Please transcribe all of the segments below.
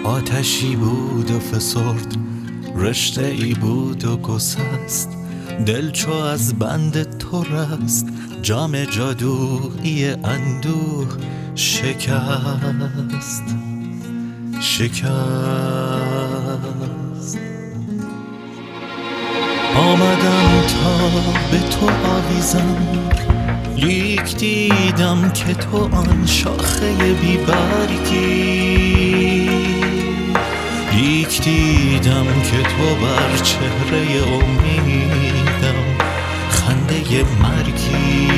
آتشی بود و فسرد، رشته ای بود و گسست، دل چو از بند تو رست، جام جادویی اندوه شکست. آمدم تا به تو آویزم، لیک دیدم که تو آن شاخه بی برگی، لیک دیدم که تو بر چهره امیدم خنده مرگی.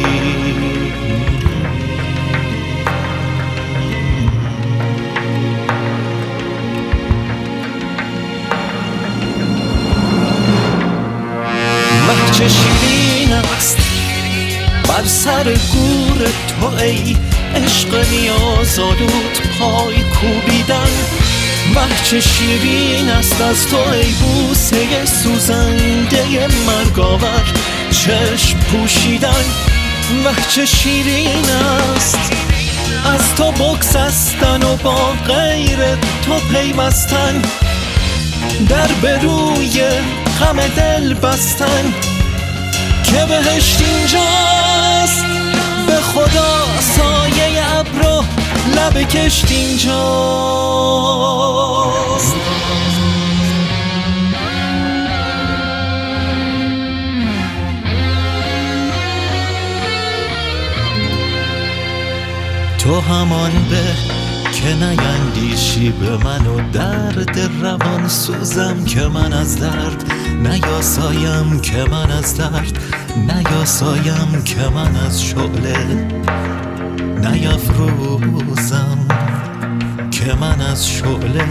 مه چه شیرین است بر سر گور تو ای عشق نیازآلود پای کوبیدن، مه چه شیرین است از تو ای بوسه سوزنده مرگاور چشم پوشیدن، مه چه شیرین است از تو بگسستن و با غیر تو پیوستن، در به روی غم دل بستن که بهشت اینجاست، به خدا سایه ابر و لب کشت اینجاست. تو همان به که نیندیشی به من و درد روان سوزم، که من از درد نیاسایم، که من از درد نیاسایم، که من از شعله نیفروزم، که من از شعله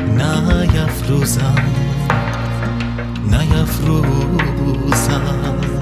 نیفروزم.